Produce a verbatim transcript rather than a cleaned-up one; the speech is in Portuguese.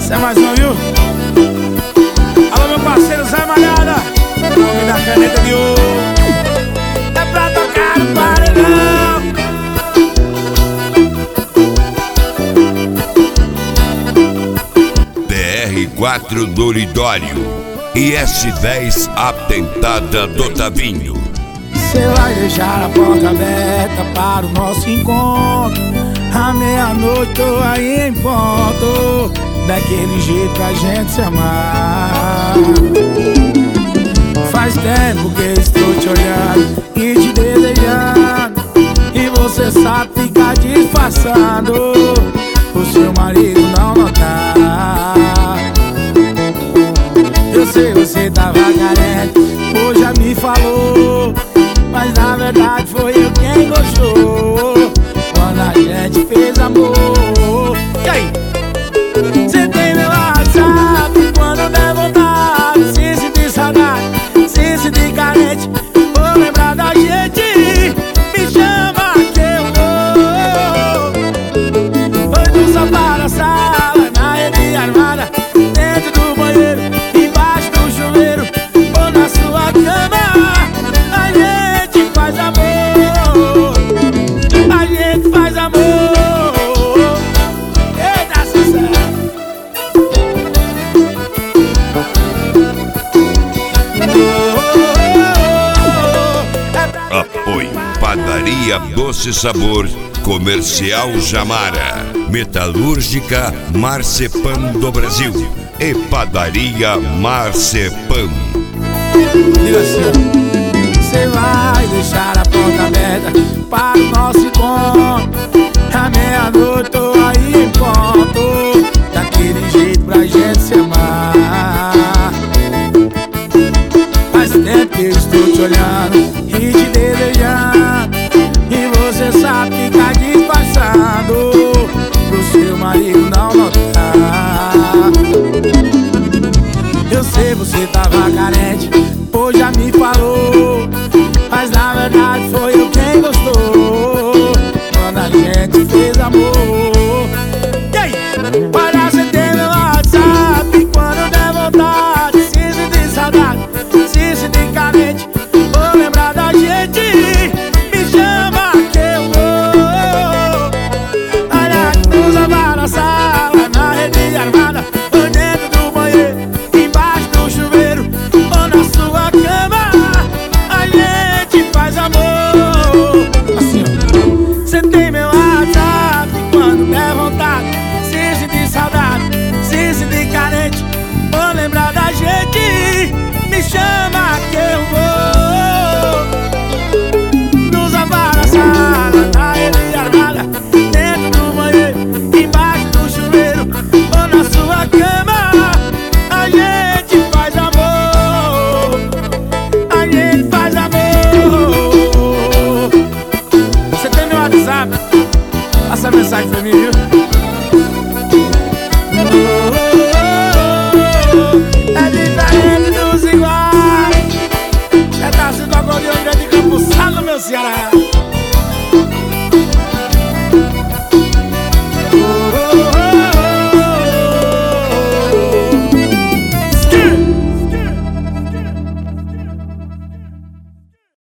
Essa é mais uma, viu? Alô, meu parceiro Zé Malhada, o homem da caneta de ouro. É pra tocar no paredão. B R quatro do Lidório e S dez Atentada do Tavinho. Cê vai deixar a porta aberta para o nosso encontro. À meia-noite tô aí em ponto, daquele jeito pra gente se amar. Faz tempo que estou te olhando e te desejando, e você sabe ficar disfarçando o seu marido não notar. Eu sei, você tava carente, hoje já me falou, mas na verdade foi eu quem gostou quando a gente fez amor. E aí? Cê tem meu WhatsApp, quando der vontade, se sentir saudade, se sentir carente, vou lembrar da gente, me chama que eu vou. Foi do sofá da sala, na rede armada, dentro do banheiro, embaixo do chuveiro, ou na sua cama. A gente faz amor, a gente faz amor. Eita, sucesso! Apoio Padaria Doce Sabor, Comercial Jamara, Metalúrgica Marcepan do Brasil e Padaria Marcepan. Diga assim, cê vai deixar a porta aberta para o nosso encontro. À meia-noite tô aí em ponto, daquele jeito pra gente se amar. Faz tempo que eu estou te olhando e te desejando, e você sabe ficar disfarçando pro seu marido não notar. Eu sei, você tava carente, hoje já me falou, mas na verdade foi eu quem gostou quando a gente fez amor. E aí? Olha, você tem meu WhatsApp, quando der vontade, se sentir saudade, se sentir carente, vou lembrar da gente, me chama que eu vou. Olha, nos lavar na sala, na rede armada, ou dentro do banheiro, embaixo do chuveiro, ou na sua cama. A gente faz amor. Assim, ó. Cê tem meu WhatsApp, quando der vontade, se sentir saudade, se sentir carente, vou lembrar da gente, me chama que eu vou. Nos lavar na sala, na rede armada, dentro do banheiro, embaixo do chuveiro, ou na sua cama. A gente faz amor, a gente faz amor. Você tem meu WhatsApp? Passa a mensagem pra mim, viu? É diferente dos iguais, é da cidade de Campo Salo, meu Ceará.